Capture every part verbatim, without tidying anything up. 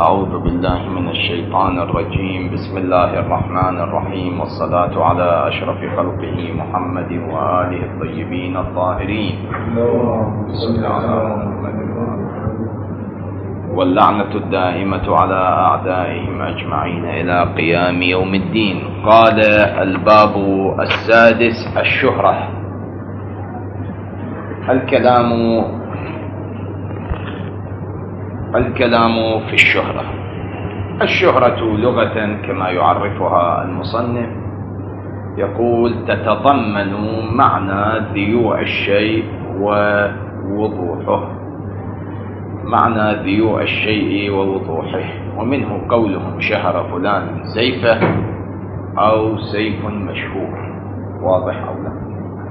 أعوذ بالله من الشيطان الرجيم. بسم الله الرحمن الرحيم، والصلاة على أشرف خلقه محمد وآله الطيبين الطاهرين، واللعنة الدائمة على أعدائهم أجمعين إلى قيام يوم الدين. قال الباب السادس: الشهرة. الكلام الكلام في الشهرة. الشهرة لغة كما يعرفها المصنف يقول: تتضمن معنى ذيوع الشيء ووضوحه، معنى ذيوع الشيء ووضوحه، ومنه قولهم شهر فلان سيفه أو سيف مشهور. واضح أو لا؟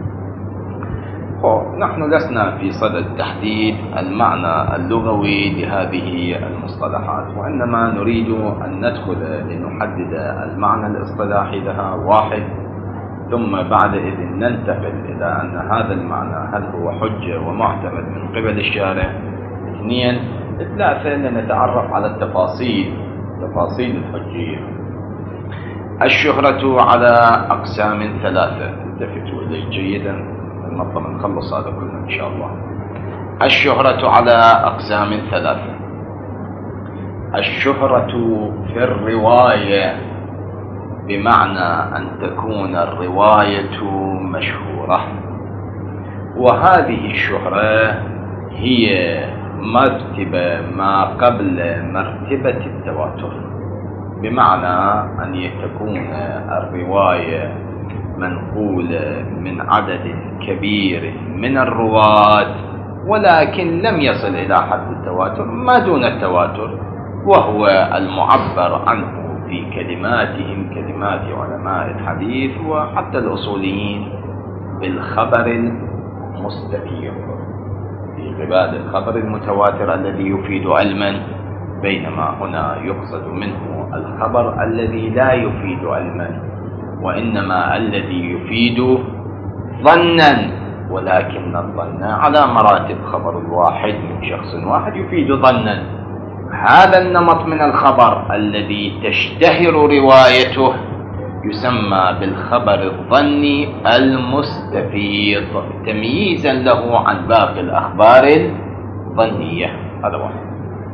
نحن لسنا في صدد تحديد المعنى اللغوي لهذه المصطلحات، وإنما نريد أن ندخل لنحدد المعنى الاصطلاحي لها واحد، ثم بعد إذن ننتقل إلى أن هذا المعنى هل هو حجة ومعتمد من قبل الشارع. اثنين ثلاثة لنتعرف على التفاصيل تفاصيل الحجية. الشهرة على أقسام ثلاثة، التفتوا إليه جيدا نطلع نخلص هذا كله إن شاء الله. الشهرة على أقسام ثلاثة: الشهرة في الرواية، بمعنى أن تكون الرواية مشهورة، وهذه الشهرة هي مرتبة ما قبل مرتبة التواتر، بمعنى أن تكون الرواية منقولة من عدد كبير من الرواة، ولكن لم يصل إلى حد التواتر، ما دون التواتر، وهو المعبر عنه في كلماتهم، كلمات علماء الحديث وحتى الأصوليين، بالخبر المستفيض، في قبال الخبر المتواتر الذي يفيد علما، بينما هنا يقصد منه الخبر الذي لا يفيد علما، وإنما الذي يفيد ظنا، ولكن الظن على مراتب. خبر الواحد من شخص واحد يفيد ظنا. هذا النمط من الخبر الذي تشتهر روايته يسمى بالخبر الظني المستفيض، تمييزا له عن باقي الأخبار الظنية. هذا واحد.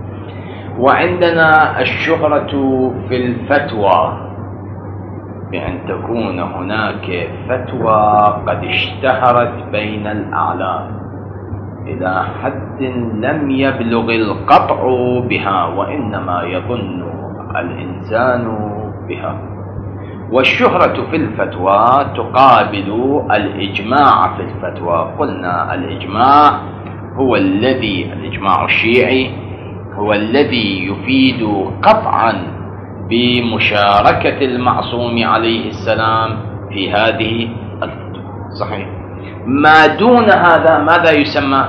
وعندنا الشهرة في الفتوى، بأن تكون هناك فتوى قد اشتهرت بين الأعلام إلى حد لم يبلغ القطع بها، وإنما يظن الإنسان بها. والشهرة في الفتوى تقابل الإجماع في الفتوى. قلنا الإجماع هو الذي الإجماع الشيعي هو الذي يفيد قطعا بمشاركة المعصوم عليه السلام في هذه الفتوى. صحيح. ما دون هذا ماذا يسمى؟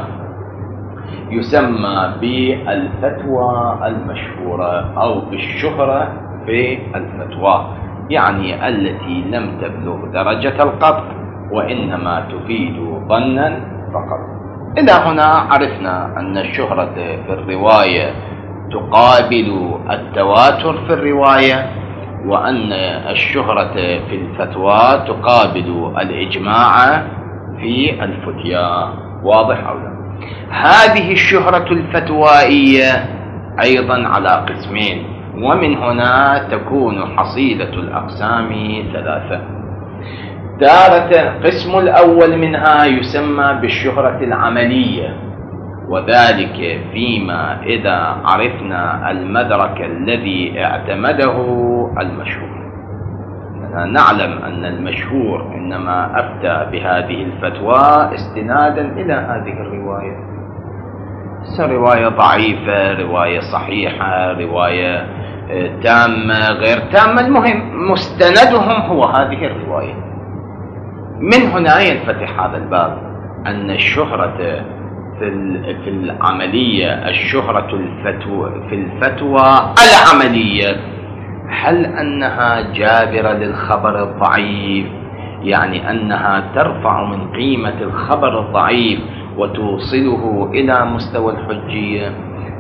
يسمى بالفتوى المشهورة أو بالشهرة في الفتوى، يعني التي لم تبلغ درجة القطع وإنما تفيد ظنا فقط. إلى هنا عرفنا أن الشهرة في الرواية تقابل التواتر في الرواية، وأن الشهرة في الفتوى تقابل الإجماع في الفتيا. واضح أو لا؟ هذه الشهرة الفتوائية أيضا على قسمين، ومن هنا تكون حصيلة الأقسام ثلاثة. تارة قسم الأول منها يسمى بالشهرة العملية، وذلك فيما إذا عرفنا المدرك الذي اعتمده المشهور. نعلم أن المشهور إنما أفتى بهذه الفتوى استنادا إلى هذه الرواية، رواية ضعيفة، رواية صحيحة، رواية تامة، غير تامة، المهم مستندهم هو هذه الرواية. من هنا ينفتح هذا الباب، أن الشهرة في العملية، الشهرة الفتوى في الفتوى العملية، هل أنها جابرة للخبر الضعيف، يعني أنها ترفع من قيمة الخبر الضعيف وتوصله إلى مستوى الحجية،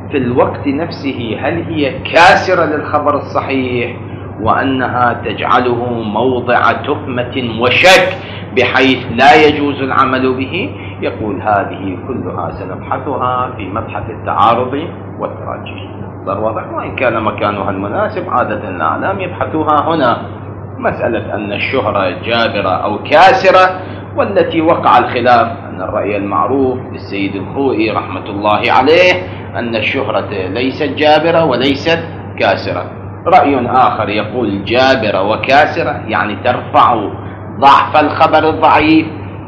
في الوقت نفسه هل هي كاسرة للخبر الصحيح وأنها تجعله موضع تهمة وشك بحيث لا يجوز العمل به؟ يقول هذه كلها سنبحثها في مبحث التعارض والتراجيح. صار واضح؟ وإن كان مكانها المناسب عادة الأعلام يبحثوها هنا، مسألة أن الشهرة جابرة أو كاسرة، والتي وقع الخلاف أن الرأي المعروف للسيد الخوئي رحمة الله عليه أن الشهرة ليست جابرة وليست كاسرة. رأي آخر يقول جابرة وكاسرة، يعني ترفع ضعف الخبر الضعيف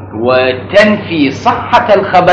وتنفي صحة الخبر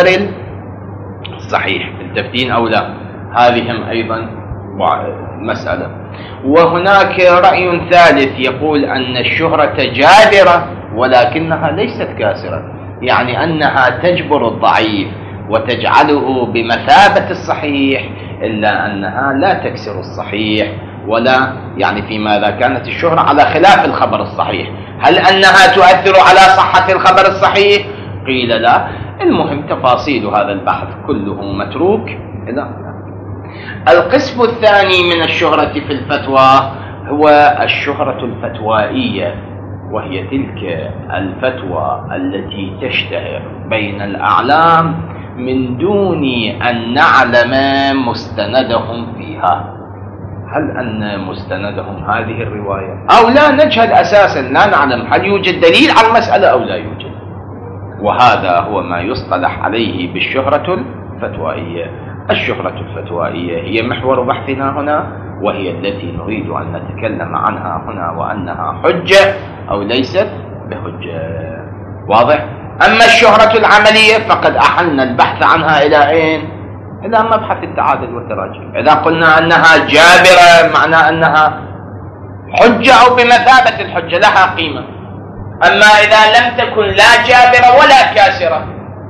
الصحيح. التفتين أو لا، هذه أيضا مسألة. وهناك رأي ثالث يقول أن الشهرة جابرة ولكنها ليست كاسرة، يعني أنها تجبر الضعيف وتجعله بمثابة الصحيح، إلا أنها لا تكسر الصحيح ولا يعني في ماذا كانت الشهرة على خلاف الخبر الصحيح. هل أنها تؤثر على صحة الخبر الصحيح؟ قيل لا. المهم تفاصيل هذا البحث كله متروك. لا. القسم الثاني من الشهرة في الفتوى هو الشهرة الفتوائية، وهي تلك الفتوى التي تشتهر بين الأعلام من دون أن نعلم مستندهم فيها. هل أن مستندهم هذه الرواية أو لا نجهل أساسا، لا نعلم هل يوجد دليل على المسألة أو لا يوجد. وهذا هو ما يصطلح عليه بالشهرة الفتوائية. الشهرة الفتوائية هي محور بحثنا هنا، وهي التي نريد أن نتكلم عنها هنا، وأنها حجة أو ليست بحجة. واضح؟ أما الشهرة العملية فقد أحلنا البحث عنها إلى أين؟ إلى مبحث التعادل والتراجع. إذا قلنا أنها جابرة معنى أنها حجة أو بمثابة الحجة لها قيمة. أما إذا لم تكن لا جابرة ولا كاسرة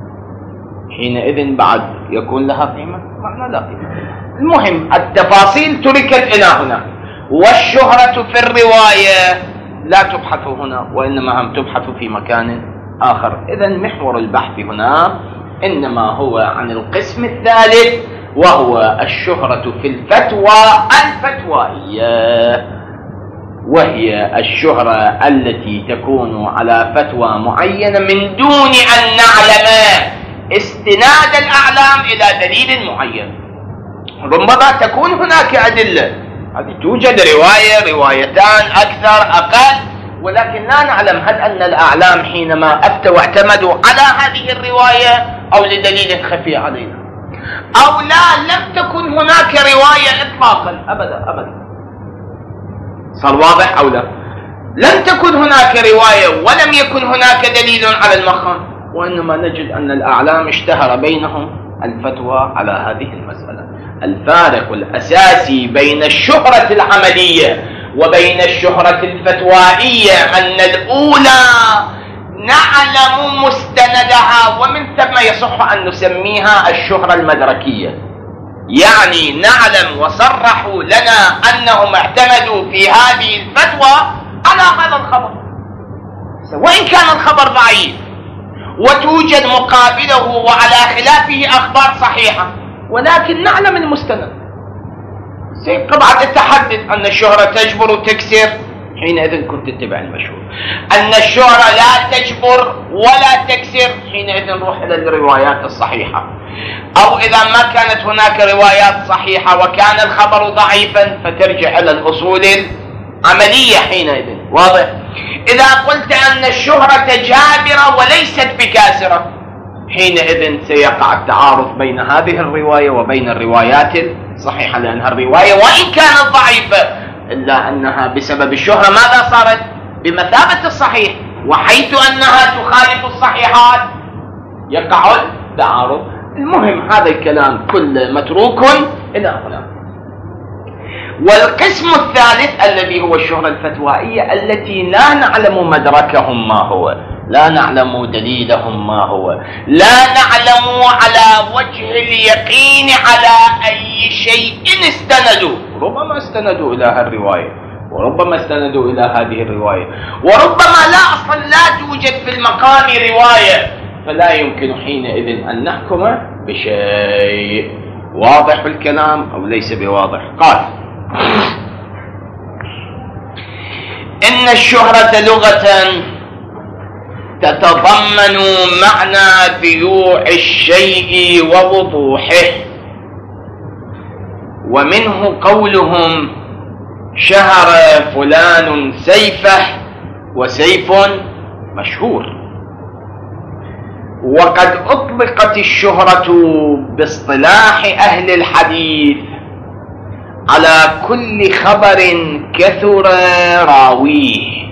حينئذ بعد يكون لها قيمة، معنى لا قيمة. المهم التفاصيل تركت إلى هنا، والشهرة في الرواية لا تبحث هنا وإنما هم تبحث في مكان آخر. إذن محور البحث هنا إنما هو عن القسم الثالث، وهو الشهرة في الفتوى الفتوائية، وهي الشهرة التي تكون على فتوى معينة من دون أن نعلم استناد الأعلام إلى دليل معين. ربما تكون هناك أدلة، هذه توجد رواية روايتان أكثر أقل، ولكن لا نعلم هل أن الأعلام حينما أفتوا واعتمدوا على هذه الرواية أو لدليل خفي علينا، أو لا لم تكن هناك رواية إطلاقا أبدا أبدا. صار واضح أو لا؟ لم تكن هناك رواية ولم يكن هناك دليل على المخان، وإنما نجد أن الأعلام اشتهر بينهم الفتوى على هذه المسألة. الفارق الأساسي بين الشهرة العملية وبين الشهرة الفتوائية أن الأولى نعلم مستندها، ومن ثم يصح أن نسميها الشهرة المدركية، يعني نعلم وصرحوا لنا أنهم اعتمدوا في هذه الفتوى على هذا الخبر، وإن كان الخبر ضعيف وتوجد مقابله وعلى خلافه أخبار صحيحة، ولكن نعلم المستند. بعد التحدث أن الشهرة تجبر وتكسر، حينئذ كنت تتبع المشهور. أن الشهرة لا تجبر ولا تكسر، حينئذ نروح إلى الروايات الصحيحة. أو إذا ما كانت هناك روايات صحيحة وكان الخبر ضعيفا فترجع إلى الأصول العملية حينئذ. واضح؟ إذا قلت أن الشهرة جابرة وليست بكاسرة، حينئذ سيقع التعارض بين هذه الرواية وبين الروايات الصحيحة، لأنها الرواية وإن كانت ضعيفة إلا أنها بسبب الشهرة ماذا صارت؟ بمثابة الصحيح، وحيث أنها تخالف الصحيحات يقع التعارض. المهم هذا الكلام كله متروك إلى هنا. والقسم الثالث الذي هو الشهرة الفتوائية التي لا نعلم مدركهم ما هو، لا نعلم دليلهم ما هو، لا نعلم على وجه اليقين على أي شيء استندوا. ربما استندوا إلى هالرواية، وربما استندوا إلى هذه الرواية، وربما لا أصلا لا توجد في المقام رواية، فلا يمكن حينئذ أن نحكم بشيء. واضح الكلام أو ليس بواضح؟ قال: إن الشهرة لغة تتضمن معنى بيوع الشيء ووضوحه، ومنه قولهم: شهر فلان سيفه وسيف مشهور. وقد أطلقت الشهرة باصطلاح أهل الحديث على كل خبر كثر راويه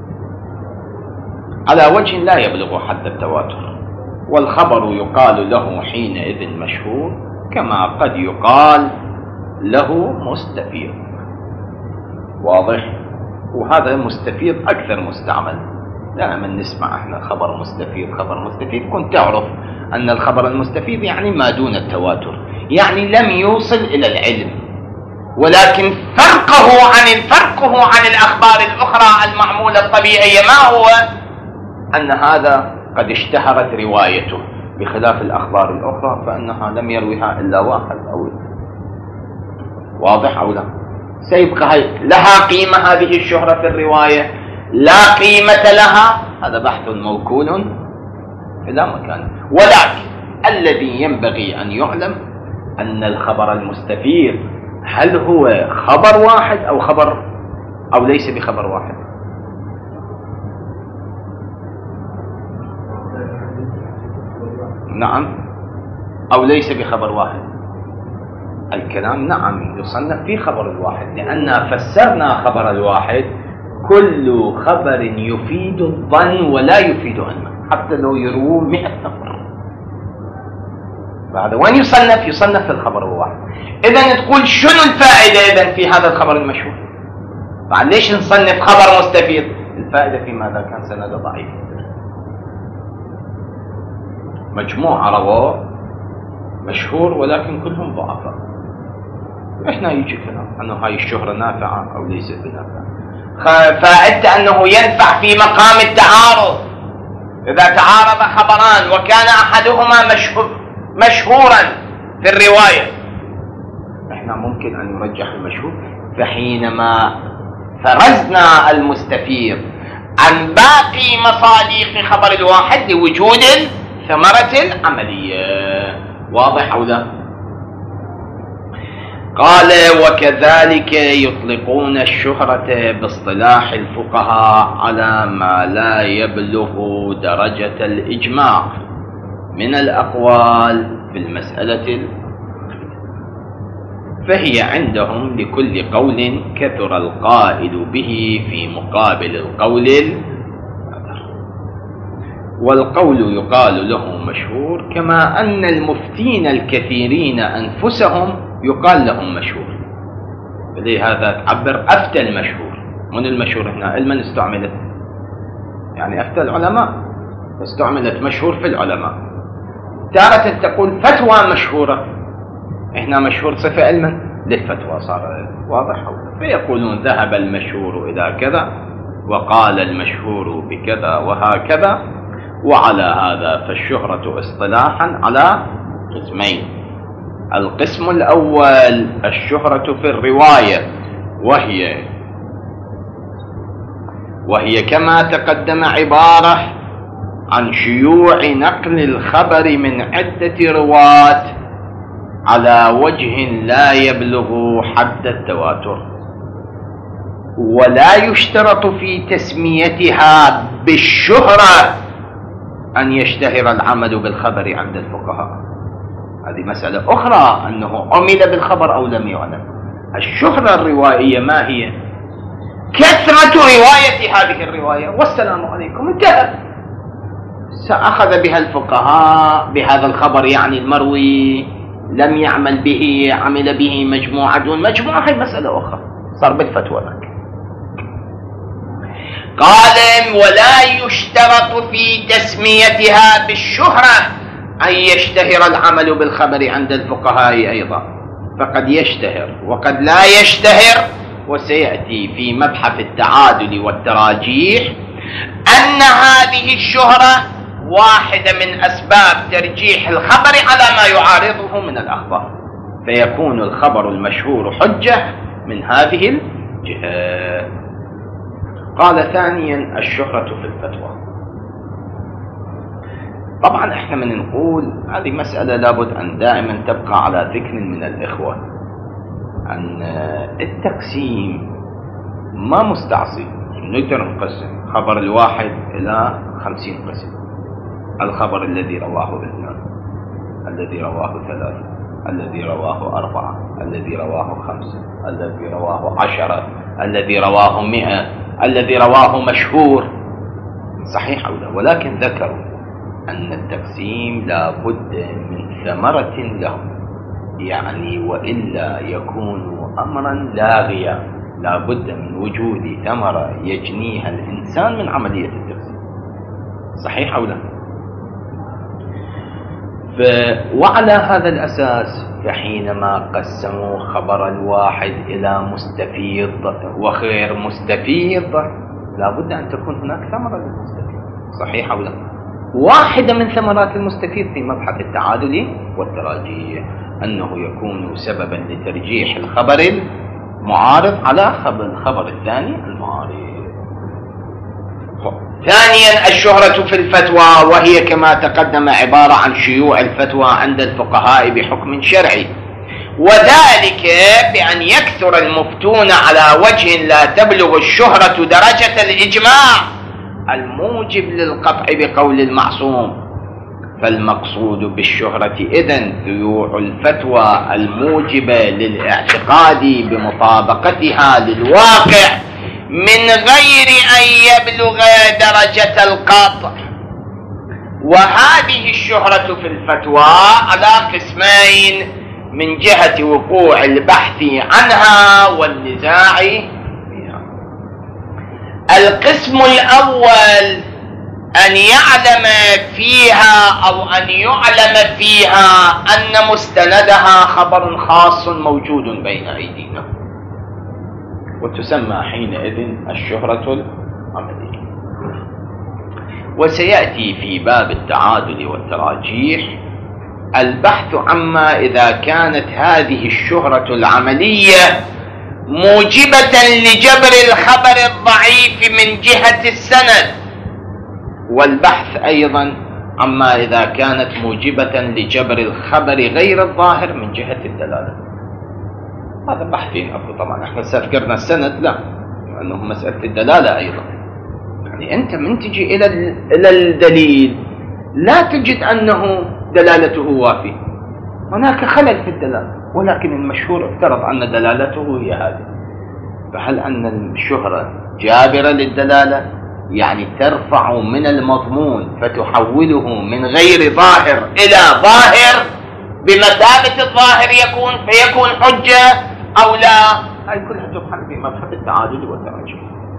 على وجه لا يبلغ حد التواتر، والخبر يقال له حينئذ مشهور، كما قد يقال له مستفيض. واضح؟ وهذا مستفيض أكثر مستعمل. دائما نسمع احنا خبر مستفيض خبر مستفيض. كنت تعرف أن الخبر المستفيض يعني ما دون التواتر، يعني لم يوصل إلى العلم، ولكن فرقه عن فرقه عن الأخبار الأخرى المعمولة الطبيعية ما هو؟ أن هذا قد اشتهرت روايته، بخلاف الأخبار الأخرى فإنها لم يرويها إلا واحد أو اثنين. واضح أو لا؟ سيبقى لها قيمة هذه الشهرة في الرواية؟ لا قيمة لها؟ هذا بحث موكول إلى مكان. ولكن الذي ينبغي أن يعلم أن الخبر المستفيض هل هو خبر واحد أو خبر أو ليس بخبر واحد؟ نعم، أو ليس بخبر واحد. الكلام نعم يصنف في خبر الواحد، لأننا فسرنا خبر الواحد: كل خبر يفيد الظن ولا يفيد علما، حتى لو يروه مئة نفر. بعد وين يصنف؟ يصنف في الخبر الواحد. إذن تقول شنو الفائدة إذن في هذا الخبر المشهور؟ بعد ليش نصنف خبر مستفيض؟ الفائدة في ماذا؟ كان سند ضعيف، مجموعة رواه مشهور ولكن كلهم ضعفاء. احنا يجي كلام انه هاي الشهرة نافعة او ليست بنافعة. فائدة انه ينفع في مقام التعارض. اذا تعارض خبران وكان احدهما مشهور مشهورا في الرواية، احنا ممكن ان نرجح المشهور. فحينما فرزنا المستفيض عن باقي مصادق خبر الواحد لوجود ثمرة العملية. واضح أو لا؟ قال: وكذلك يطلقون الشهرة باصطلاح الفقهاء على ما لا يبلغ درجة الإجماع من الأقوال في المسألة، فهي عندهم لكل قول كثر القائل به في مقابل القول، والقول يقال له مشهور، كما أن المفتين الكثيرين أنفسهم يقال لهم مشهور. فلهذا تعبر أفتى المشهور. من المشهور هنا؟ المن استعملت؟ يعني أفتى العلماء، استعملت مشهور في العلماء. تارة تقول فتوى مشهورة، إحنا مشهور صفة علما للفتوى صار واضح. فيقولون ذهب المشهور إلى كذا وقال المشهور بكذا وهكذا. وعلى هذا فالشهرة اصطلاحا على قسمين: القسم الأول الشهرة في الرواية، وهي وهي كما تقدم عبارة عن شيوع نقل الخبر من عدة رواة على وجه لا يبلغ حد التواتر. ولا يشترط في تسميتها بالشهرة أن يشتهر العمل بالخبر عند الفقهاء. هذه مسألة أخرى، أنه عمل بالخبر أو لم يعلم. الشهرة الروائية ما هي؟ كثرة رواية هذه الرواية والسلام عليكم، انتهى. سأخذ بها الفقهاء بهذا الخبر، يعني المروي لم يعمل به، عمل به مجموعة دون مجموعة، هي مسألة أخرى، صار بالفتوى لك. قال: ولا يشترط في تسميتها بالشهرة أن يشتهر العمل بالخبر عند الفقهاء أيضا، فقد يشتهر وقد لا يشتهر. وسيأتي في مبحث التعادل والتراجيح أن هذه الشهرة واحدة من أسباب ترجيح الخبر على ما يعارضه من الأخبار. فيكون الخبر المشهور حجة من هذه الجهة. قال ثانيا الشهرة في الفتوى. طبعا احنا من نقول هذه مسألة لابد أن دائما تبقى على ذكر من الإخوة، أن التقسيم ما مستعصي، نقدر نقسم خبر الواحد إلى خمسين قسم. الخبر الذي رواه اثنان، الذي رواه ثلاثة، الذي رواه أربعة، الذي رواه خمسة، الذي رواه عشرة، الذي رواه مئة، الذي رواه مشهور. صحيح أو لا؟ ولكن ذكروا أن التقسيم لا بد من ثمرة له، يعني وإلا يكون أمرا لاغيا، لا بد من وجود ثمرة يجنيها الإنسان من عملية التقسيم. صحيح أو لا؟ ف... وعلى هذا الأساس فحينما قسموا خبر الواحد إلى مستفيض وغير مستفيض لا بد أن تكون هناك ثمرة للمستفيض. صحيح أو لا؟ واحدة من ثمرات المستفيض في مبحث التعادل والتراجيح أنه يكون سببا لترجيح الخبر المعارض على خبر الخبر الثاني المعارض. ثانيا الشهرة في الفتوى، وهي كما تقدم عبارة عن شيوع الفتوى عند الفقهاء بحكم شرعي، وذلك بأن يكثر المفتون على وجه لا تبلغ الشهرة درجة الإجماع الموجب للقطع بقول المعصوم. فالمقصود بالشهرة إذن ذيوع الفتوى الموجبة للاعتقاد بمطابقتها للواقع من غير أن يبلغ درجة القطع. وهذه الشهرة في الفتوى على قسمين من جهة وقوع البحث عنها والنزاع فيها. القسم الأول أن يعلم فيها أو أن يعلم فيها أن مستندها خبر خاص موجود بين أيدينا، وتسمى حينئذ الشهرة العملية. وسيأتي في باب التعادل والتراجيح البحث عما إذا كانت هذه الشهرة العملية موجبة لجبر الخبر الضعيف من جهة السند، والبحث أيضا عما إذا كانت موجبة لجبر الخبر غير الظاهر من جهة الدلالة. هذا بحثين أكو. طبعا احنا سذكرنا السند لا، لأنه مسألة الدلالة أيضا. يعني أنت من تجي إلى إلى الدليل لا تجد أنه دلالته وافية، هناك خلل في الدلالة، ولكن المشهور افترض أن دلالته هي هذه. فهل أن الشهرة جابرة للدلالة؟ يعني ترفع من المضمون فتحوله من غير ظاهر إلى ظاهر بمثابة الظاهر يكون فيكون حجة أو لا؟ هاي كلها تبحث في مبحث التعادل والتراجيح.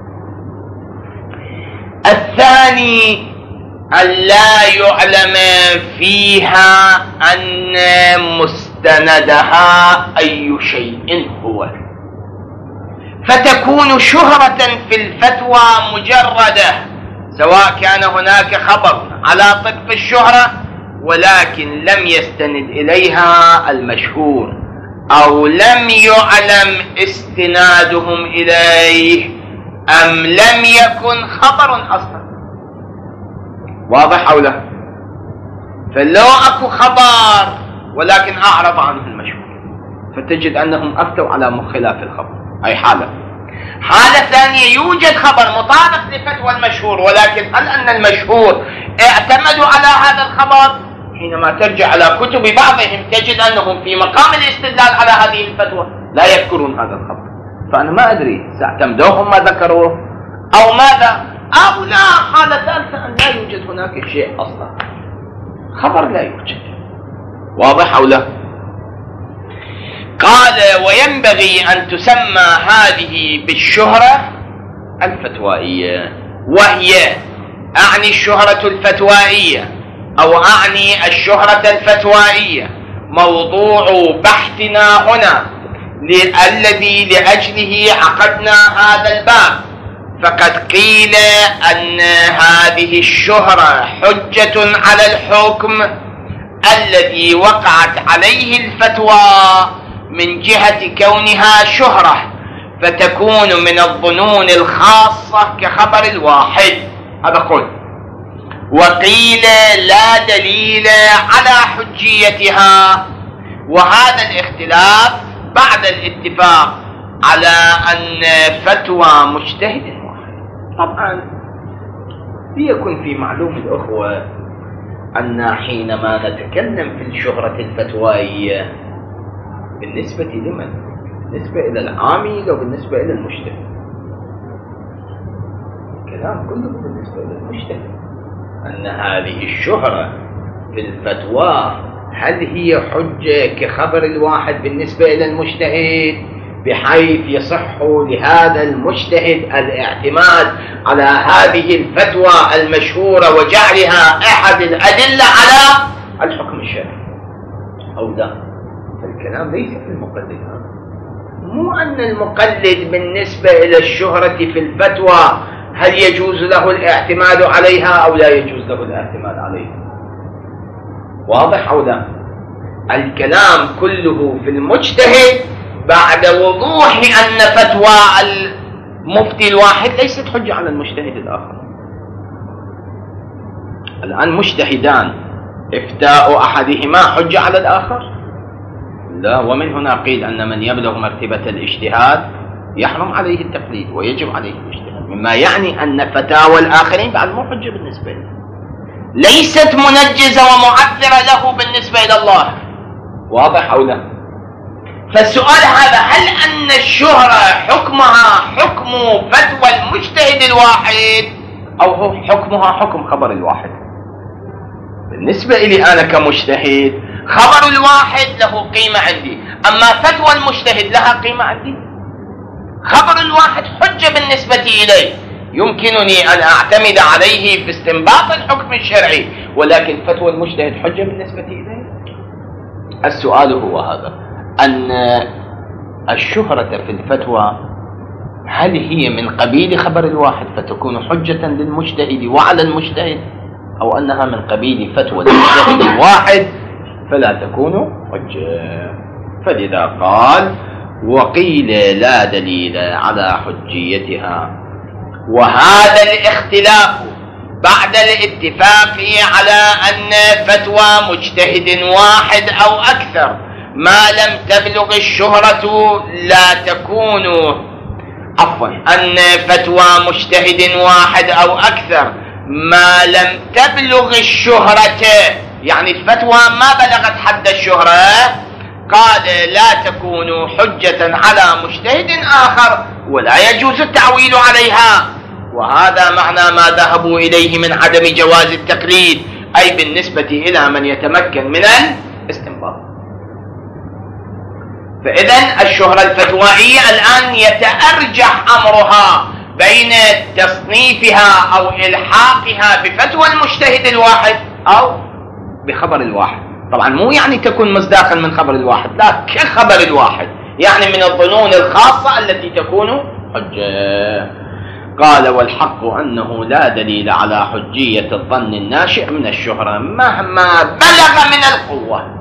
الثاني أن لا يعلم فيها أن مستندها أي شيء هو، فتكون شهرة في الفتوى مجردة، سواء كان هناك خبر على طرف الشهرة ولكن لم يستند إليها المشهور أو لم يعلم استنادهم إليه أم لم يكن خبر أصلا. واضح أو لا؟ فلو أكو خبر ولكن أعرض عنه المشهور فتجد أنهم أفتوا على خلاف الخبر. أي حالة. حالة ثانية يوجد خبر مطابق لفتوى المشهور، ولكن هل أن المشهور اعتمدوا على هذا الخبر؟ حينما ترجع على كتب بعضهم تجد أنهم في مقام الاستدلال على هذه الفتوى لا يذكرون هذا الخبر. فأنا ما أدري ساعتمدوهم ما ذكروه أو ماذا، أو لا حالة ثالثة أن لا يوجد هناك شيء أصلا، خبر لا يوجد. واضح أو لا؟ قال وينبغي أن تسمى هذه بالشهرة الفتوائية، وهي أعني الشهرة الفتوائية أو أعني الشهرة الفتوائية موضوع بحثنا هنا الذي لأجله عقدنا هذا الباب. فقد قيل أن هذه الشهرة حجة على الحكم الذي وقعت عليه الفتوى من جهة كونها شهرة، فتكون من الظنون الخاصة كخبر الواحد. هذا قول. وقيل لا دليل على حجيتها، وهذا الاختلاف بعد الاتفاق على أن فتوى مجتهد واحد. طبعا ليكن في معلوم الأخوة أن حينما نتكلم في الشهرة الفتوائية بالنسبة لمن؟ بالنسبة إلى العامي أو بالنسبة إلى المجتهد؟ الكلام كله بالنسبة إلى المجتهد، أن هذه الشهرة في الفتوى هل هي حجة كخبر الواحد بالنسبة إلى المجتهد، بحيث يصح لهذا المجتهد الاعتماد على هذه الفتوى المشهورة وجعلها أحد الأدلة على الحكم الشرعي أو لا؟ الكلام ليس في المقلد، مو أن المقلد بالنسبة إلى الشهرة في الفتوى هل يجوز له الاعتماد عليها أو لا يجوز له الاعتماد عليها. واضح أو لا؟ الكلام كله في المجتهد بعد وضوح أن فتوى المفتي الواحد ليست حجة على المجتهد الآخر. الآن مجتهدان، إفتاء أحدهما حجة على الآخر؟ لا. ومن هنا قيل أن من يبلغ مرتبة الاجتهاد يحرم عليه التقليد ويجب عليه الاجتهاد، مما يعني أن فتاوى الآخرين بعد مو حجة بالنسبة له، ليست منجزة ومعذرة له بالنسبة إلى الله. واضح أو لا؟ فالسؤال هذا، هل أن الشهرة حكمها حكم فتوى المجتهد الواحد أو هو حكمها حكم خبر الواحد؟ بالنسبة إلي أنا كمجتهد خبر الواحد له قيمة عندي، أما فتوى المجتهد لها قيمة عندي. خبر الواحد حجة بالنسبة إلي، يمكنني أن أعتمد عليه في استنباط الحكم الشرعي، ولكن فتوى المجتهد حجة بالنسبة إلي. السؤال هو هذا، أن الشهرة في الفتوى هل هي من قبيل خبر الواحد فتكون حجة للمجتهد وعلى المجتهد، أو أنها من قبيل فتوى المجتهد الواحد فلا تكون حجة؟ فلذا قال وقيل لا دليل على حجيتها. وهذا الاختلاف بعد الاتفاق على أن فتوى مجتهد واحد أو أكثر ما لم تبلغ الشهرة لا تكون عفوا أن فتوى مجتهد واحد أو أكثر ما لم تبلغ الشهرة، يعني الفتوى ما بلغت حد الشهرة، قال لا تكون حجة على مجتهد آخر ولا يجوز التعويل عليها. وهذا معنى ما ذهبوا إليه من عدم جواز التقليد، أي بالنسبة إلى من يتمكن من الاستنباط. فإذا الشهرة الفتوائية الآن يتأرجح أمرها بين تصنيفها أو إلحاقها بفتوى المجتهد الواحد أو بخبر الواحد. طبعا مو يعني تكون مصداقا من خبر الواحد، لا، كخبر الواحد، يعني من الظنون الخاصة التي تكون حجة. قال والحق أنه لا دليل على حجية الظن الناشئ من الشهرة مهما بلغ من القوة،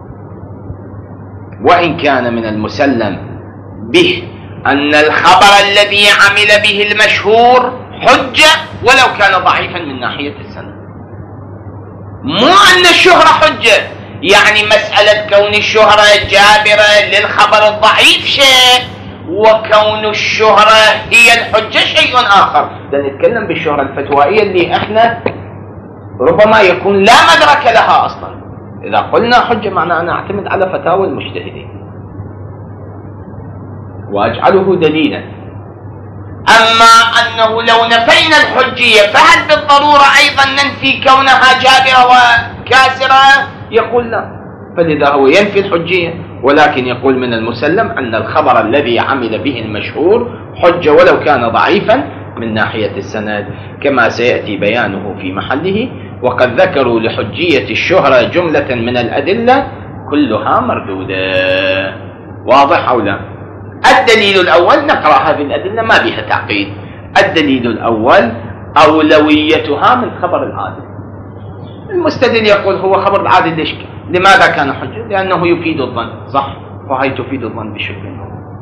وإن كان من المسلم به أن الخبر الذي عمل به المشهور حجة ولو كان ضعيفا من ناحية السند. مو أن الشهرة حجة، يعني مسألة كون الشهرة جابرة للخبر الضعيف شيء، وكون الشهرة هي الحجة شيء آخر. نتكلم بالشهرة الفتوائية اللي احنا ربما يكون لا مدرك لها أصلا. إذا قلنا حجة معناه أنا أعتمد على فتاوى المجتهدين وأجعله دليلا. أما أنه لو نفينا الحجية فهل بالضرورة أيضا ننفي كونها جابرة وكاسرة؟ يقول لا، فلذا هو ينفي الحجية، ولكن يقول من المسلم أن الخبر الذي عمل به المشهور حجة ولو كان ضعيفا من ناحية السند، كما سيأتي بيانه في محله. وقد ذكروا لحجية الشهرة جملة من الأدلة كلها مردودة. واضح أو لا؟ الدليل الأول، نقرأ هذه الأدلة ما بها تعقيد. الدليل الأول أولويتها من خبر العادل. المستدل يقول هو خبر العادل ليش؟ لماذا كان حجة؟ لأنه يفيد الظن، صح؟ وهي تفيد الظن بشكل.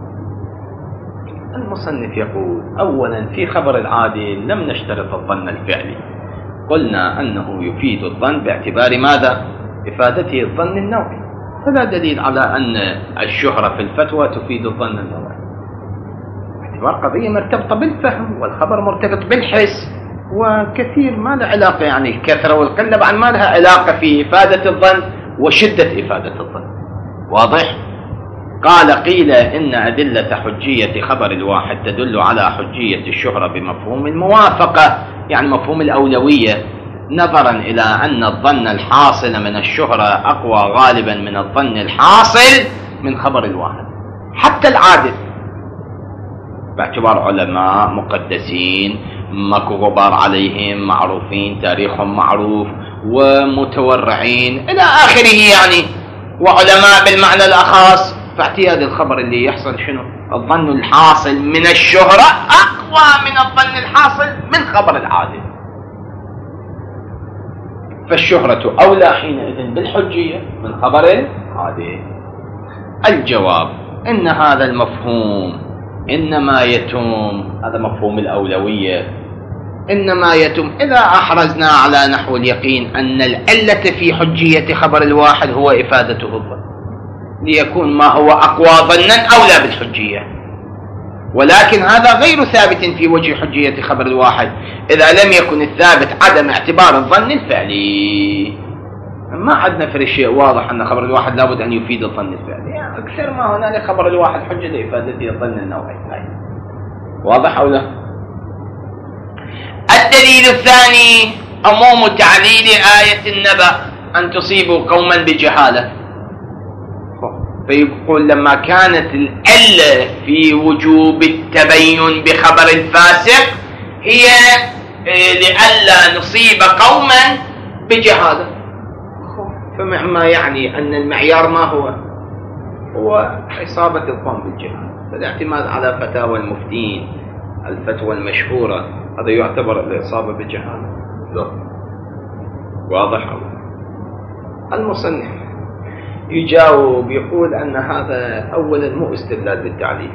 المصنف يقول: أولا في خبر العادل لم نشترط الظن الفعلي، قلنا أنه يفيد الظن باعتبار ماذا؟ إفادته الظن النوعي، فلا دليل على أن الشهرة في الفتوى تفيد الظن النوعي، باعتبار قضية مرتبطة بالفهم، والخبر مرتبط بالحس، وكثير ما له علاقة، يعني الكثرة والقلة بعد ما لها علاقة في إفادة الظن وشدة إفادة الظن. واضح؟ قال: قيل إن أدلة حجية خبر الواحد تدل على حجية الشهرة بمفهوم الموافقة، يعني مفهوم الأولوية، نظرا إلى أن الظن الحاصل من الشهرة أقوى غالبا من الظن الحاصل من خبر الواحد، حتى العادل، باعتبار علماء مقدسين ماكو غبار عليهم، معروفين، تاريخهم معروف، ومتورعين إلى آخره يعني، وعلماء بالمعنى الأخص، فاعتياد الخبر اللي يحصل شنو؟ الظن الحاصل من الشهرة أقوى من الظن الحاصل من خبر العادل، فالشهرة أولى حينئذ بالحجية من خبر العادل. الجواب: إن هذا المفهوم إنما يتم، هذا مفهوم الأولوية، إنما يتم إذا أحرزنا على نحو اليقين أن العلة في حجية خبر الواحد هو إفادته الظن، ليكون ما هو أقوى ظنا أولى بالحجية، ولكن هذا غير ثابت في وجه حجية خبر الواحد إذا لم يكن الثابت عدم اعتبار الظن الفعلي. ما عندنا في الشيء واضح أن خبر الواحد لابد أن يفيد الظن الفعلي، يعني أكثر ما هنالك خبر الواحد حجة لإفادته الظن النوعي. واضح أو لا؟ الدليل الثاني عموم تعليل آية النبأ أن تصيبوا قوما بجهالة، فيقول لما كانت العلة في وجوب التبين بخبر الفاسق هي لئلا نصيب قوما بجهالة، فمما يعني أن المعيار ما هو؟ هو إصابة القوم بالجهالة، فالاعتماد على فتاوى المفتين، الفتوى المشهورة، هذا يعتبر الإصابة بالجهالة؟ لا. واضح؟ المصنف يجاوب يقول أن هذا أولا مو استدلال بالتعليل،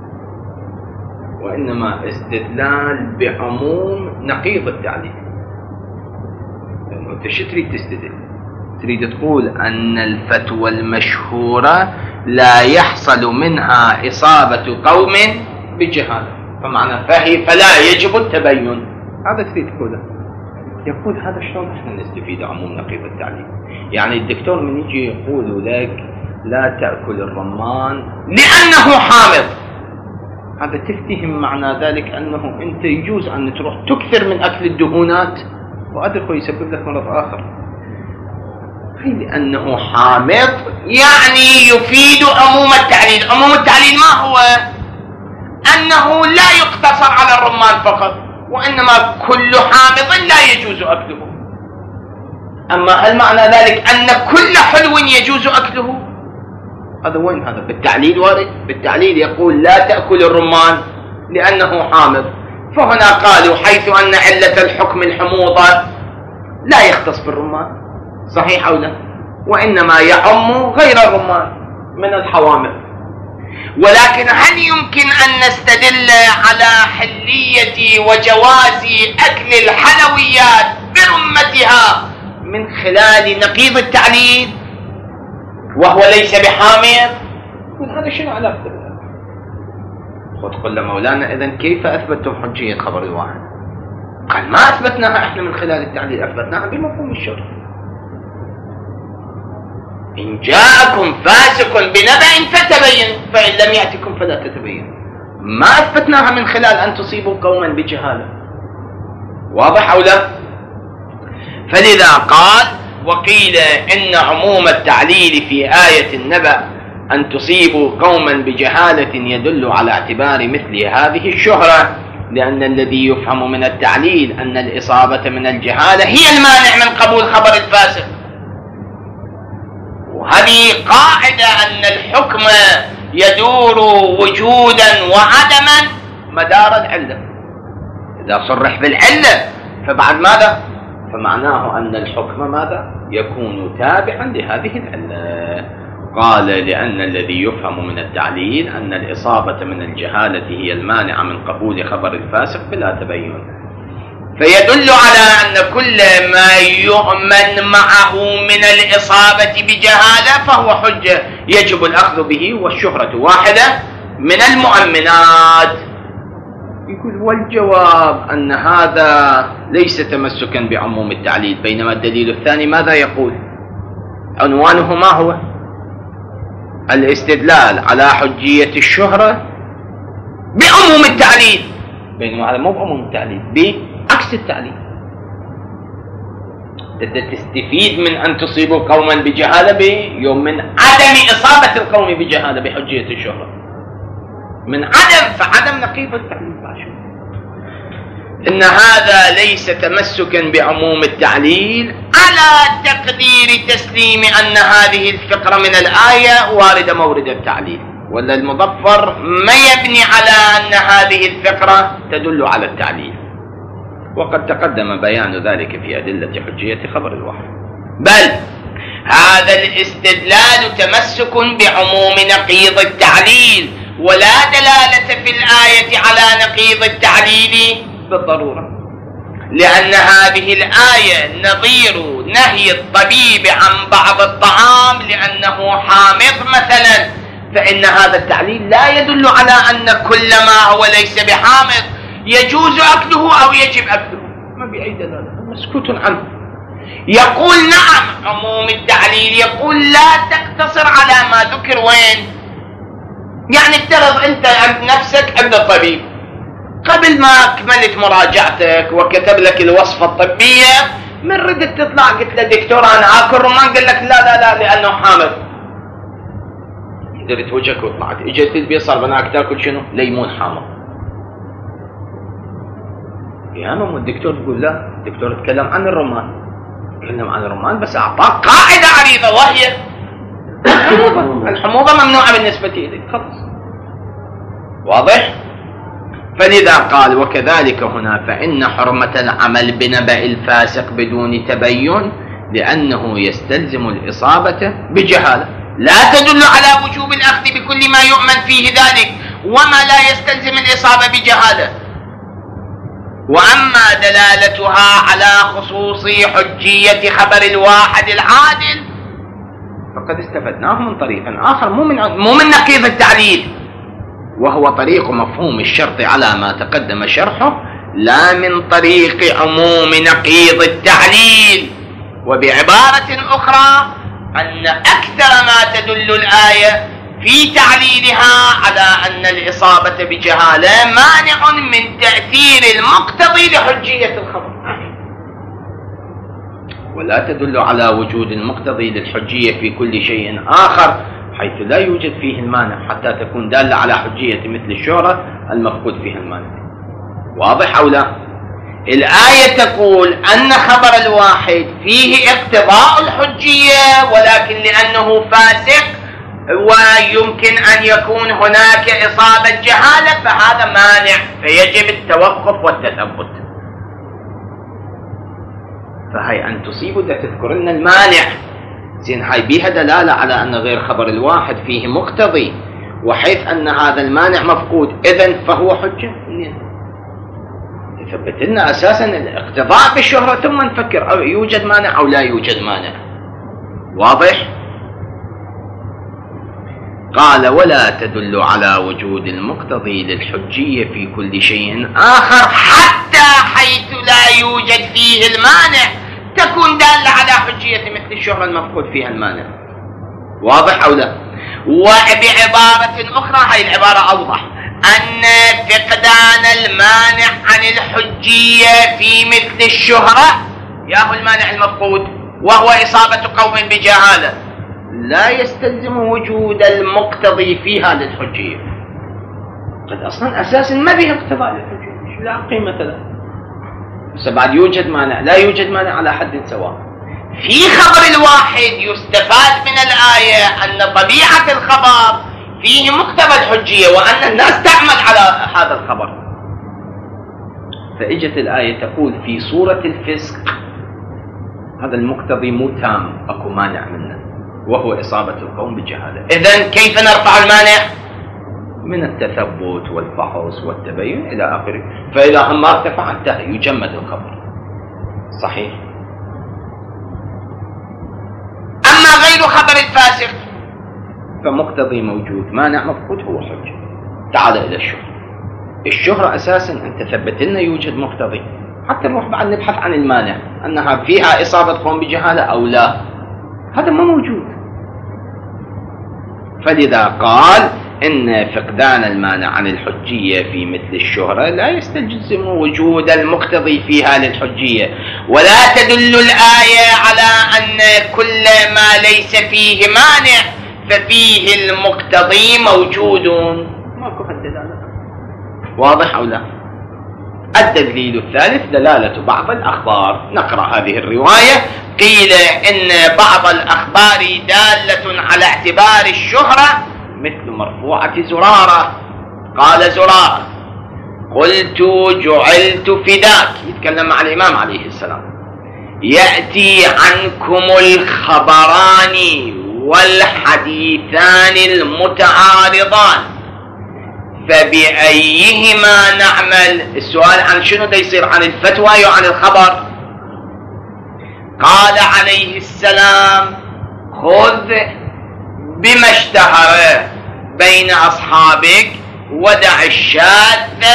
وإنما استدلال بعموم نقيض التعليل. لأنه أنت شو تريد تستدل؟ تريد تقول أن الفتوى المشهورة لا يحصل منها إصابة قوم بجهالة، فمعنى فهي فلا يجب التبين، هذا تريد تقوله. يقول هذا شلون احنا نستفيد عموم نقيض التعليل؟ يعني الدكتور من يجي يقول لك لا تأكل الرمان لأنه حامض، هذا تفتهم معنى ذلك أنه أنت يجوز أن تروح تكثر من أكل الدهونات وأدرك يسبب لك مرض آخر. لأنه حامض يعني يفيد عموم التعليل. عموم التعليل ما هو؟ أنه لا يقتصر على الرمان فقط، وإنما كل حامض لا يجوز أكله. أما هل معنى ذلك أن كل حلو يجوز أكله؟ هذا وين هذا؟ بالتعليل وارد، بالتعليل يقول لا تأكل الرمان لأنه حامض، فهنا قالوا حيث أن علة الحكم الحموضة لا يختص بالرمان، صحيح أو لا؟ وإنما يعم غير الرمان من الحوامض. ولكن هل يمكن أن نستدل على حلية وجواز أكل الحلويات برمتها من خلال نقيض التعليل وهو ليس بحامض؟ هذا شنو علاقته؟ وتقول مولانا إذن كيف أثبتتم حجية خبر الواحد؟ قال ما أثبتناها إحنا من خلال التعليل، أثبتناها بمفهوم الشرع. إن جاءكم فاسق بنبأ فتبين، فإن لم يأتكم فلا تتبين. ما أثبتناها من خلال أن تصيبوا قوما بجهالة. واضح أو لا؟ فلذا قال وقيل إن عموم التعليل في آية النبأ أن تصيبوا قوما بجهالة يدل على اعتبار مثل هذه الشهرة، لأن الذي يفهم من التعليل أن الإصابة من الجهالة هي المانع من قبول خبر الفاسق. وهذه قاعدة أن الحكم يدور وجودا وعدما مدار العلة. إذا صرح بالعلة فبعد ماذا؟ فمعناه أن الحكم ماذا؟ يكون تابعا لهذه العلة. قال لأن الذي يفهم من التعليل أن الإصابة من الجهالة هي المانعة من قبول خبر الفاسق بلا تبين، فيدل على أن كل ما يؤمن معه من الإصابة بجهالة فهو حجة يجب الأخذ به، والشهرة واحدة من المؤمنات. يقول والجواب أن هذا ليس تمسكا بعموم التعليل، بينما الدليل الثاني ماذا يقول؟ عنوانه ما هو؟ الاستدلال على حجية الشهرة بعموم التعليل، بينما هذا مو بعموم التعليل، بعكس التعليل. تستفيد من أن تصيب قوما بجهالة بيوم من عدم إصابة القوم بجهالة بحجية الشهرة، من عدم، فعدم نقيض التعليل. إن هذا ليس تمسكا بعموم التعليل على تقدير تسليم أن هذه الفقرة من الآية واردة مورد التعليل، ولا المظفر ما يبني على أن هذه الفقرة تدل على التعليل، وقد تقدم بيان ذلك في أدلة حجية خبر الوحي. بل هذا الاستدلال تمسك بعموم نقيض التعليل، ولا دلالة في الآية على نقيض التعليل بالضرورة، لأن هذه الآية نظير نهي الطبيب عن بعض الطعام لأنه حامض مثلا، فإن هذا التعليل لا يدل على أن كل ما هو ليس بحامض يجوز أكله أو يجب أكله، ما بأي دلالة، مسكوت عنه. يقول نعم عموم التعليل يقول لا تقتصر على ما ذكر. وين؟ يعني افترض أنت نفسك عند الطبيب، قبل ما أكملت مراجعتك وكتب لك الوصفة الطبية، من ردت تطلع قلت له دكتور أنا آكل رمان، قال لك لا لا لا لأنه حامض، درت وجهك وطلعت. اجت البيت صار بناك تاكل شنو؟ ليمون حامض. يا ماما الدكتور تقول لا، الدكتور تكلم عن الرمان، تكلم عن الرمان بس أعطاك قاعدة عريضة وهي الحموضة. الحموضة ممنوعة بالنسبة إليك، خلاص واضح؟ فلذا قال وكذلك هنا فإن حرمة العمل بنبأ الفاسق بدون تبين لأنه يستلزم الإصابة بجهالة، لا تدل على وجوب الأخذ بكل ما يؤمن فيه ذلك وما لا يستلزم الإصابة بجهالة. وأما دلالتها على خصوص حجية خبر الواحد العادل فقد استفدناه من طريق آخر مو من مو من نقيض التعليل، وهو طريق مفهوم الشرط على ما تقدم شرحه، لا من طريق عموم نقيض التعليل. وبعبارة أخرى أن أكثر ما تدل الآية في تعليلها على أن الإصابة بجهالة مانع من تأثير المقتضي لحجية الخبر، ولا تدل على وجود المقتضي للحجية في كل شيء آخر حيث لا يوجد فيه المانع حتى تكون دالة على حجية مثل الشهرة المفقود فيها المانع. واضح أو لا؟ الآية تقول أن خبر الواحد فيه اقتضاء الحجية، ولكن لأنه فاسق ويمكن أن يكون هناك إصابة جهالة فهذا مانع، فيجب التوقف والتثبت. فهي أن تصيب ده تذكر لنا المانع، زين هاي بيها دلالة على أن غير خبر الواحد فيه مقتضي، وحيث أن هذا المانع مفقود إذن فهو حجة. تثبت لنا أساسا الاقتضاء بالشهرة ثم نفكر أو يوجد مانع أو لا يوجد مانع. واضح؟ قال ولا تدل على وجود المقتضي للحجية في كل شيء آخر حتى حيث لا يوجد فيه المانع تكون دالة على حجية مثل الشهرة المفقود فيها المانع. واضح أو لا؟ وبعبارة أخرى هاي العبارة أوضح، أن فقدان المانع عن الحجية في مثل الشهرة ياهو المانع المفقود وهو إصابة قوم بجهالة لا يستلزم وجود المقتضي فيها للحجية، قد أصلا أساسا ما فيها اقتضاء للحجية، لا قيمة له، بس بعد يوجد مانع لا يوجد مانع على حد سواء. في خبر الواحد يستفاد من الآية أن طبيعة الخبر فيه مقتضى الحجية وأن الناس تعمل على هذا الخبر. فإجت الآية تقول في سورة الفسق هذا المقتضي مو تام، أكو مانع منه، وهو إصابة القوم بالجهالة. إذن كيف نرفع المانع؟ من التثبت والفحص والتبين إلى آخره. فإذا ما ارتفع انتهى، يجمد الخبر. صحيح. أما غير خبر الفاسق فمقتضي موجود، مانع مفقود، هو حجة. تعال إلى الشهرة. الشهرة أساسا أنت ثبت لنا يوجد مقتضي، حتى نروح بعد نبحث عن المانع أنها فيها إصابة قوم بجهالة أو لا. هذا ما موجود. فلذا قال إن فقدان المانع عن الحجية في مثل الشهرة لا يستلزم وجود المقتضي فيها للحجية. ولا تدل الآية على أن كل ما ليس فيه مانع ففيه المقتضي موجود. ماكو الدلالة. واضح أو لا؟ الدليل الثالث دلالة بعض الأخبار. نقرأ هذه الرواية. قيل إن بعض الأخبار دالة على اعتبار الشهرة مثل مرفوعة زرارة. قال زرارة: قلت جعلت فداك، يتكلم مع الإمام عليه السلام. يأتي عنكم الخبران والحديثان المتعارضان فبأيهما نعمل؟ السؤال عن شنو دا يصير؟ عن الفتوى وعن الخبر. قال عليه السلام: خذ بما اشتهر بين أصحابك ودع الشاذ.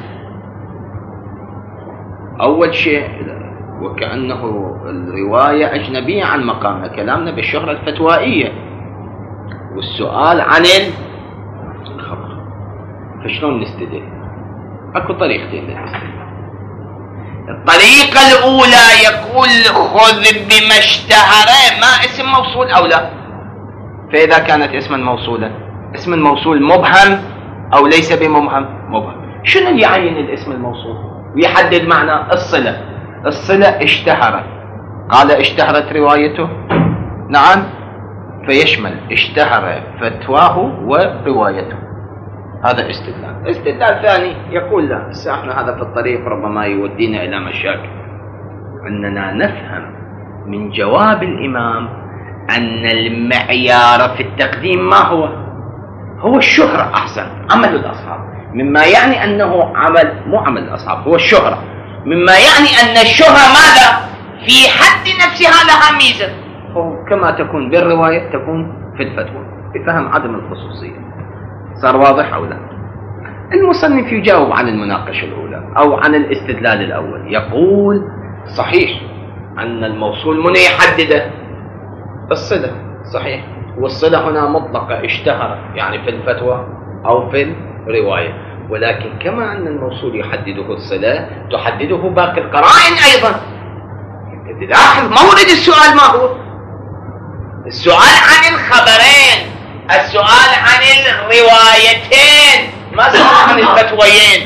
أول شيء وكأنه الرواية أجنبية عن مقامها، كلامنا بالشهرة الفتوائية، والسؤال عن الخبر. فشلون نستدل؟ أكو طريقتين للاستدلال. الطريقة الأولى يقول خذ بما اشتهر، ما اسم موصول أو لا؟ فإذا كانت اسما موصولا، اسم الموصول مبهم أو ليس بمبهم؟ مبهم. شنو اللي يعين الاسم الموصول ويحدد معنى الصلة؟ الصلة اشتهر، قال اشتهرت روايته، نعم، فيشمل اشتهر فتواه وروايته. هذا استدلال. استدلال ثاني يقول لا، احنا هذا في الطريق ربما يودينا إلى مشاكل. أننا نفهم من جواب الإمام أن المعيار في التقديم ما هو؟ هو الشهرة أحسن، عمل الأصحاب، مما يعني أنه عمل، مو عمل الأصحاب، هو الشهرة، مما يعني أن الشهرة ماذا؟ في حد نفسها لها ميزة، كما تكون بالرواية تكون في الفتوى، بفهم عدم الخصوصية. صار واضح أو لا؟ المصنف يجاوب عن المناقشة الأولى أو عن الاستدلال الأول. يقول صحيح أن الموصول من يحدده؟ الصلة. صحيح. والصلة هنا مطلقة، اشتهر يعني في الفتوى أو في الرواية، ولكن كما أن الموصول يحدده الصلة تحدده باقي القرائن أيضا. لاحظ مورد السؤال ما هو؟ السؤال عن الخبرين، السؤال عن الروايتين، ما سؤال عن الفتويين،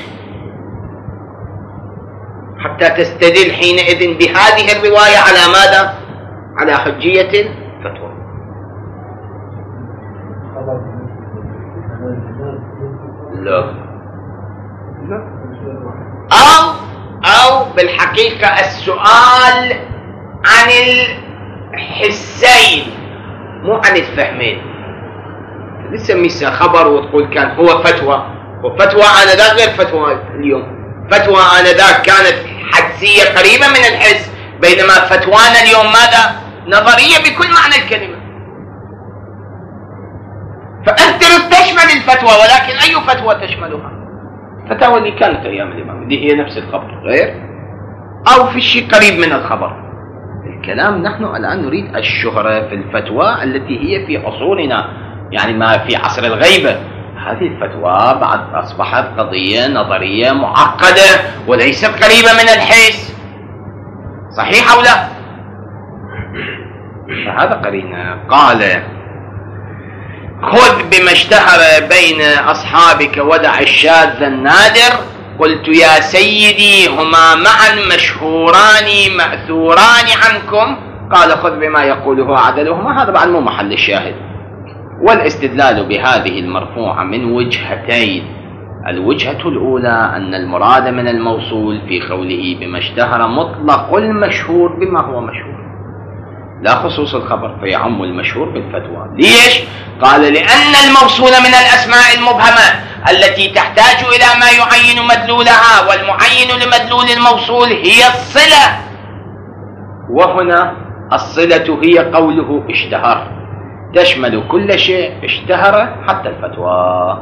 حتى تستدل حينئذ بهذه الرواية على ماذا؟ على حجية الفتوى. لا لا. أو أو بالحقيقة السؤال عن الحسين مو عن الفهمين. نسميه خبر وتقول كان هو فتوى، وفتوى آنذاك غير فتوى اليوم. فتوى آنذاك كانت حدسية قريبة من الحس، بينما فتوانا اليوم ماذا؟ نظرية بكل معنى الكلمة. فأنت تشمل الفتوى، ولكن أي فتوى تشملها؟ فتاوى اللي كانت أيام الإمام دي هي نفس الخبر غير أو في شيء قريب من الخبر. الكلام نحن الآن نريد الشهرة في الفتوى التي هي في عصورنا، يعني ما في عصر الغيبة. هذه الفتوى بعد أصبحت قضية نظرية معقدة وليست قريبة من الحس. صحيح أو لا؟ فهذا قرينة. قال خذ بما اشتهر بين أصحابك ودع الشاذ النادر. قلت يا سيدي هما معا مشهوران مأثوران عنكم. قال خذ بما يقوله عدلهما. هذا بعد مو محل الشاهد. والاستدلال بهذه المرفوعة من وجهتين. الوجهة الأولى أن المراد من الموصول في قوله بما اشتهر مطلق المشهور بما هو مشهور، لا خصوص الخبر، فيعم المشهور بالفتوى. ليش؟ قال لأن الموصول من الأسماء المبهمة التي تحتاج إلى ما يعين مدلولها، والمعين لمدلول الموصول هي الصلة، وهنا الصلة هي قوله اشتهر، تشمل كل شيء اشتهر حتى الفتوى.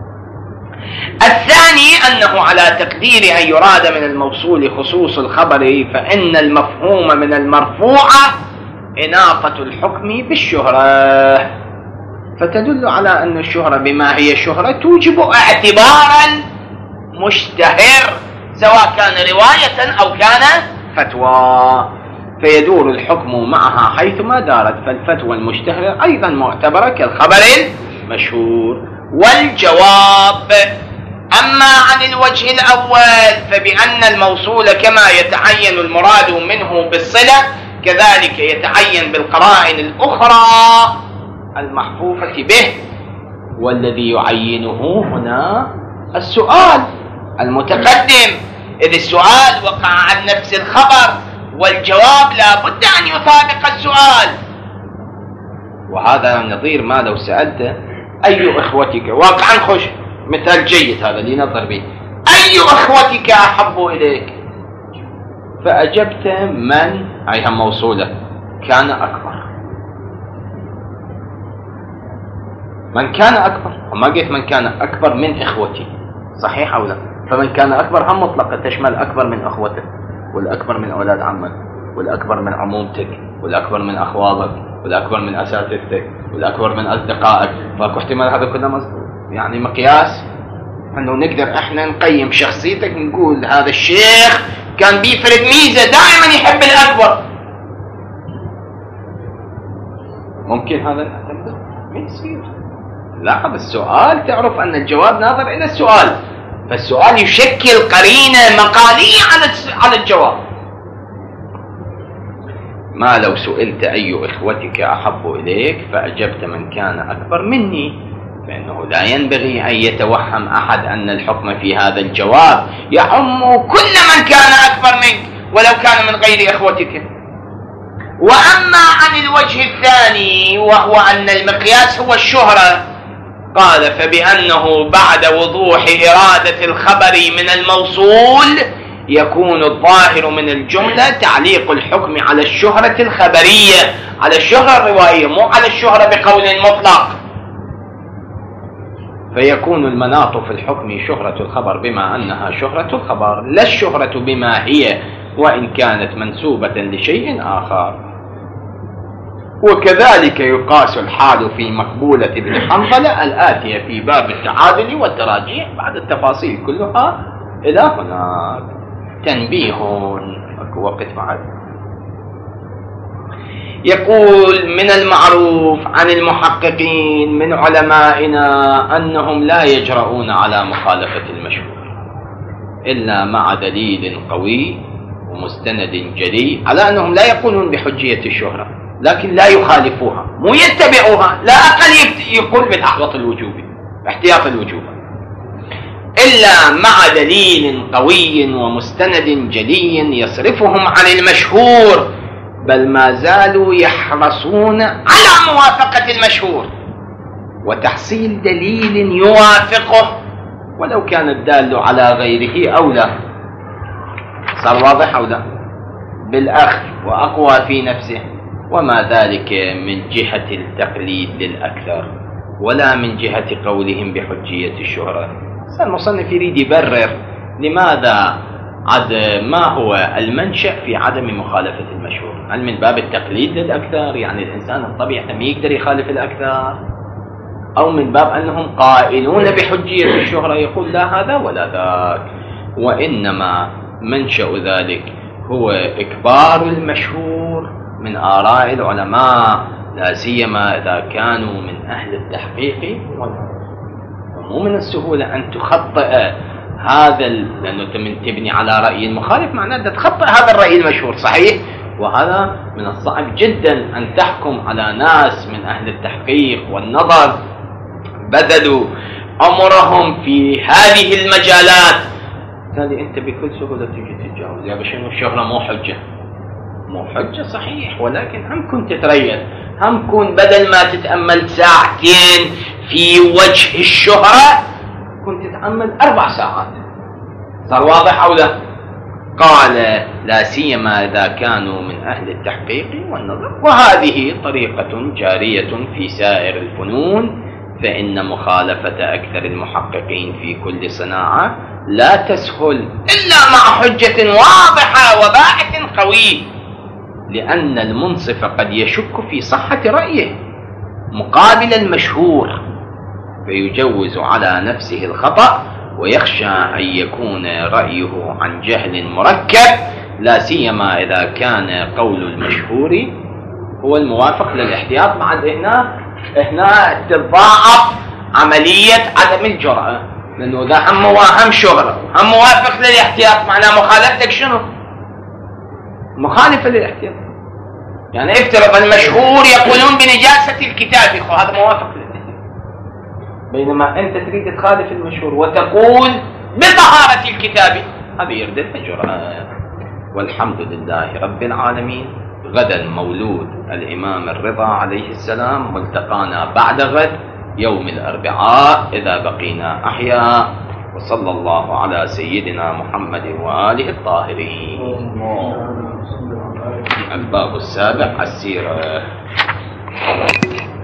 الثاني أنه على تقدير أن يراد من الموصول خصوص الخبر، فإن المفهوم من المرفوع إناقة الحكم بالشهرة، فتدل على أن الشهرة بما هي شهرة توجب اعتبار المشتهر سواء كان رواية أو كان فتوى، فيدور الحكم معها حيثما دارت، فالفتوى المشتهرة أيضا معتبرة كالخبر المشهور. والجواب أما عن الوجه الأول فبأن الموصول كما يتعين المراد منه بالصلة كذلك يتعين بالقرائن الأخرى المحفوفة به، والذي يعينه هنا السؤال المتقدم، إذ السؤال وقع عن نفس الخبر والجواب لا بد أن يطابق السؤال. وهذا نظير ما لو سألت أي أخوتك، واقعا خوش مثال جيد هذا اللي نظر به، أي أخوتك أحب إليك، فأجبت من أيها موصولة كان أكبر، من كان أكبر، وما قلت من كان أكبر من إخوتي، صحيح أو لا؟ فمن كان أكبر هم مطلقة تشمل أكبر من أخوتك، والأكبر من أولاد عمك، والأكبر من عمومتك، والأكبر من أخوالك، والأكبر من أساتذتك، والأكبر من أصدقائك. فاكو احتمال هذا كله مظبوط، يعني مقياس أنه نقدر إحنا نقيم شخصيتك، نقول هذا الشيخ كان بيفرد ميزة دائما يحب الأكبر. ممكن هذا نعتمد؟ ما يصير. لا، بالسؤال تعرف أن الجواب ناظر إلى السؤال، فالسؤال يشكل قرينة مقالية على على الجواب. ما لو سئلت أي إخوتك أحب إليك فأجبت من كان أكبر مني، فإنه لا ينبغي أن يتوهم أحد أن الحكم في هذا الجواب يعم كل من كان أكبر منك ولو كان من غير إخوتك. وأما عن الوجه الثاني وهو أن المقياس هو الشهرة، قال فبأنه بعد وضوح إرادة الخبر من الموصول يكون الظاهر من الجملة تعليق الحكم على الشهرة الخبرية، على الشهرة الروائية، مو على الشهرة بقول مطلق، فيكون المناط في الحكم شهرة الخبر بما أنها شهرة الخبر، لا الشهرة بما هي وإن كانت منسوبة لشيء آخر. وكذلك يقاس الحال في مقبولة ابن حنظلة الآتية في باب التعادل والتراجيح بعد التفاصيل كلها إلى هناك. تنبيه، أكو وقت معك. يقول من المعروف عن المحققين من علمائنا أنهم لا يجرؤون على مخالفة المشهور إلا مع دليل قوي ومستند جلي، على أنهم لا يقولون بحجية الشهرة لكن لا يخالفوها، مو يتبعوها، لا أقل يقول بالأحوط الوجوبي باحتياط الوجوب، إلا مع دليل قوي ومستند جلي يصرفهم عن المشهور، بل ما زالوا يحرصون على موافقة المشهور وتحصيل دليل يوافقه ولو كان الدال على غيره أولى. صار واضح أو لا؟ بالأخذ وأقوى في نفسه، وما ذلك من جهة التقليد للأكثر ولا من جهة قولهم بحجية الشهرة. المصنف يريد يبرر لماذا عد ما هو المنشأ في عدم مخالفة المشهور، هل من باب التقليد للأكثر يعني الإنسان الطبيعي ما يقدر يخالف الأكثر، أو من باب أنهم قائلون بحجية الشهرة يقول لا هذا ولا ذاك، وإنما منشأ ذلك هو إكبار المشهور من آراء العلماء، لا سيما إذا كانوا من أهل التحقيق، ومو من السهولة أن تخطئ هذا، لأنه من تبني على رأي المخالف معناه تخطئ هذا الرأي المشهور، صحيح؟ وهذا من الصعب جدا أن تحكم على ناس من أهل التحقيق والنظر بذلوا عمرهم في هذه المجالات، بالتالي أنت بكل سهولة تجي تتجاوز يا بشنو الشهرة مو حجة، مو حجة صحيح، ولكن هم كنت تتريث، هم كون بدل ما تتأمل ساعتين في وجه الشهرة كنت تتأمل أربع ساعات. صار واضح أو لا؟ قال لا سيما إذا كانوا من أهل التحقيق والنظر، وهذه طريقة جارية في سائر الفنون، فإن مخالفة أكثر المحققين في كل صناعة لا تسهل إلا مع حجة واضحة وباعث قوي، لأن المنصف قد يشك في صحة رأيه مقابل المشهور فيجوز على نفسه الخطأ، ويخشى أن يكون رأيه عن جهل مركب، لا سيما إذا كان قول المشهور هو الموافق للاحتياط. بعد هنا هنا تضاعف عملية عدم الجرأة، لأنه إذا هم هم شهرة هم موافق للاحتياط معناه مخالفتك شنو؟ مخالفة للاحتياط. يعني افترض المشهور يقولون بنجاسة الكتاب، هذا موافق للاحتياط، بينما أنت تريد تخالف المشهور وتقول بطهارة الكتاب، هذا يردد جرأة. والحمد لله رب العالمين. غدا مولود الإمام الرضا عليه السلام، والتقانا بعد غد يوم الأربعاء إذا بقينا أحياء. وصلى الله على سيدنا محمد وآله الطاهرين. الباب السابع السيرة.